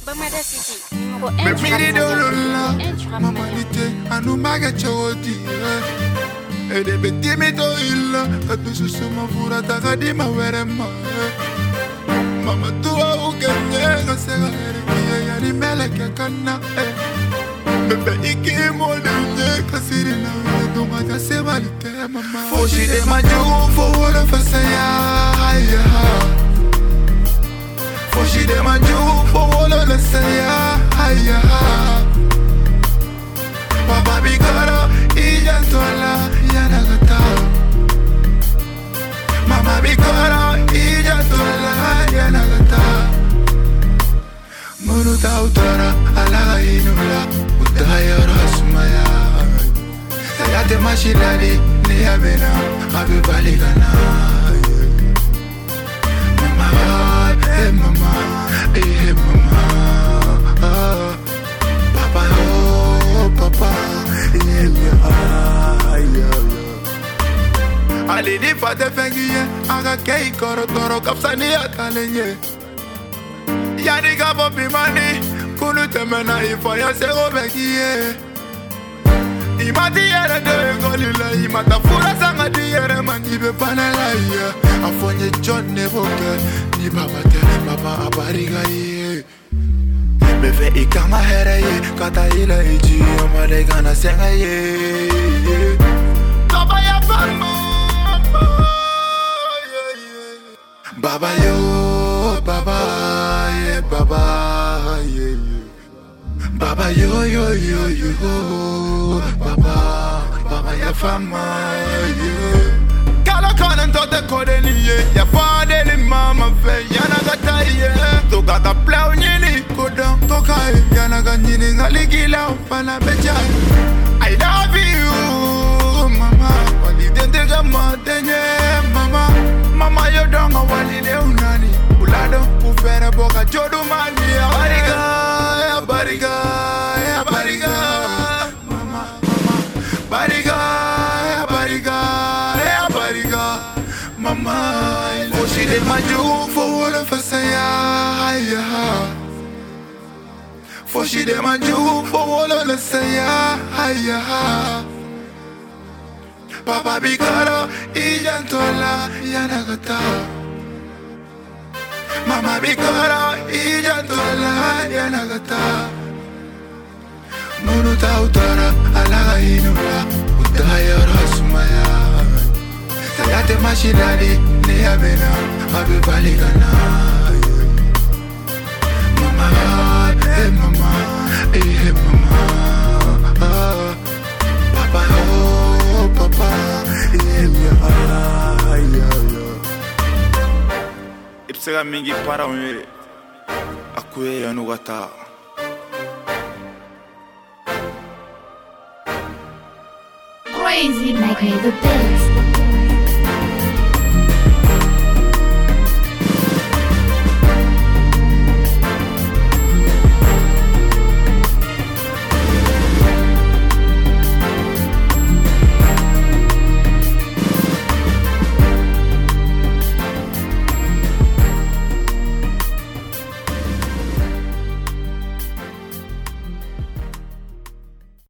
Bamada City, numéro 1 Mais du midi de rap lola, mondial. mamanité, anu maga chawoti. Et des petits mito illa, katusu suma fura takadi ma werema. Mama tua ukenya ngasega herkia yari mele kakana. Bebe iki molenye kasiri na donga kasema lite mama. Foshi de majugu fowora fasaya. Foshi de majugu fowora fasaya. Baba bigara ijantola yanagata. Mama bigara ijantola yanagata. Muruta utara alaga inula utaya rasmaya. Sayate mashilali niyabena abibaligana. Mama hey mama hey mama. Papa oh papa Ali di fate fengiye aga kei koro toro kapsani atalenye. Yani gabo bimani kunu temena ifaya sego bekiye. Imati yere de golila imata fura sanga di yere mani be panela ye. Afonye John Neboke ni baba te baba abariga ye. Beve ikama here ye kata ila iji amare gana senga ye. Baba ya famo Baba yo baba ye baba ye. Baba yo yo yo yo Baba ya fama yo. Kala kanan to te kodeliye ya fadeli mama fe yana gataye. To gata plau nyini kodon to kai yana ganyini ngaligila upana beja. I love you mama wali dente gama denye mama. Mama yo donga wali le unani ulado ufere boka jodu mani ya bariga ya bariga ya bariga mama bariga ya bariga ya bariga mama. Foshi de maju fowora fasaya. Foshi de maju fowora fasaya. Papa bigara ijantola yanagata. Mama bigara ijantola yanagata. Muruta utara alaga inula utaya rasmaya. Sayate mashilali niyabena abibaligana. Mama hey mama hey mama. Papa oh papa Ipsega mingi para unye akuye yanugata. Crazy making the beats.